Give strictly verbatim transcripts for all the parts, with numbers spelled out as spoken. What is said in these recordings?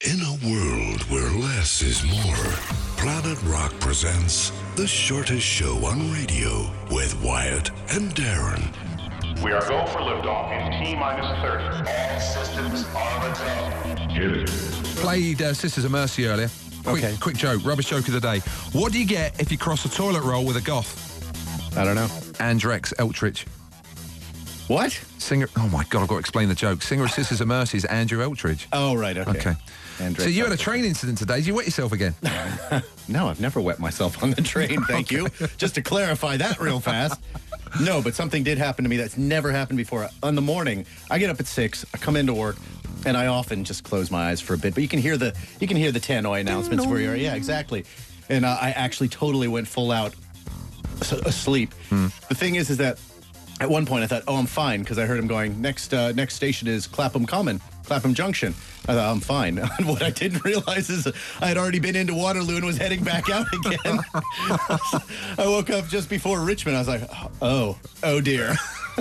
In a world where less is more, Planet Rock presents the shortest show on radio with Wyatt and Darren. We are go for liftoff in T-minus thirty. All systems are a go. Hit it. Played uh, Sisters of Mercy earlier. Quick, Okay. quick joke, rubbish joke of the day. What do you get if you cross a toilet roll with a goth? I don't know. Andrex Eltridge. What? Singer. Oh my God, I've got to explain the joke. Singer of Sisters of Mercy is Andrew Eltridge. Oh, right, okay. Okay. Andrew So you had a Eltridge. train incident today. Did you wet yourself again? No, I've never wet myself on the train, thank you. Just to clarify that real fast. No, but something did happen to me that's never happened before. On the morning, I get up at six, I come into work, and I often just close my eyes for a bit. But you can hear the you can hear the tannoy announcements where you're, yeah, exactly. And uh, I actually totally went full out s- asleep. Hmm. The thing is, is that at one point I thought, oh, I'm fine, because I heard him going, next uh, next station is Clapham Common, Clapham Junction. I thought, I'm fine. And what I didn't realize is I had already been into Waterloo and was heading back out again. I woke up just before Richmond. I was like, oh, oh dear.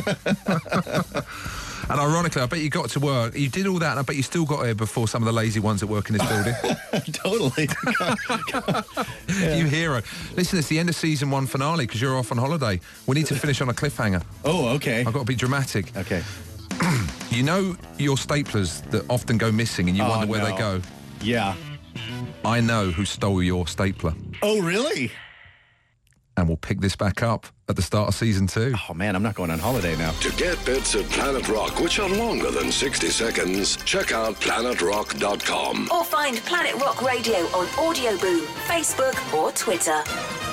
And ironically, I bet you got to work. You did all that, and I bet you still got here before some of the lazy ones that work in this building. Totally. You hero. Listen, it's the end of season one finale because you're off on holiday. We need to finish on a cliffhanger. Oh, okay. I've got to be dramatic. Okay. You know your staplers that often go missing and you Oh, wonder where no. they go? Yeah. I know who stole your stapler. Oh, really? And we'll pick this back up at the start of season two. Oh, man, I'm not going on holiday now. To get bits at Planet Rock, which are longer than sixty seconds, check out planet rock dot com. Or find Planet Rock Radio on Audio Boom, Facebook or Twitter.